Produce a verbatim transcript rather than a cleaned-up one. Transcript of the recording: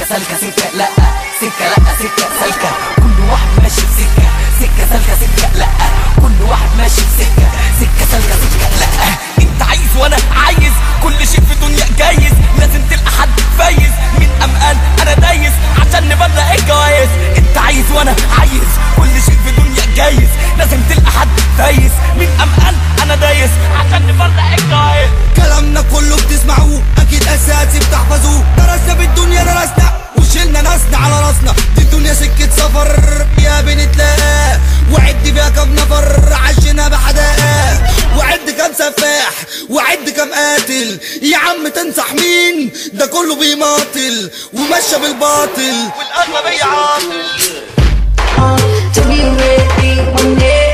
سالكة سكة لا، سكة لا سكة سالكة، كل واحد ماشي في سكة، سكة سالكة سكة لا، كل واحد ماشي في سكة، سكة سالكة سكة لا. انت عايز وانا عايز، كل شيء في دنيا جايز، لازم تلقى حد فايز، مين قمقان انا دايس عشان نبلغ الجوايز. انت عايز وانا عايز، كل شيء في دنيا جايز، لازم تلقى حد فايز، مين قمقان انا دايس عشان نبلغ الجوايز. كلامنا كله بتسمعوه اكيد اساسي بتحفظوه، درسنا بالدنيا درسنا وشلنا ناسنا على راسنا، دي الدنيا سكة سفر يا بنتلاقى، وعد فيها كام نفر عشنا بحداقة، وعد كام سفاح وعد كام قاتل، يا عم تنصح مين ده كله بيماطل ومشى بالباطل والقلب بيعاطل. To be ready one day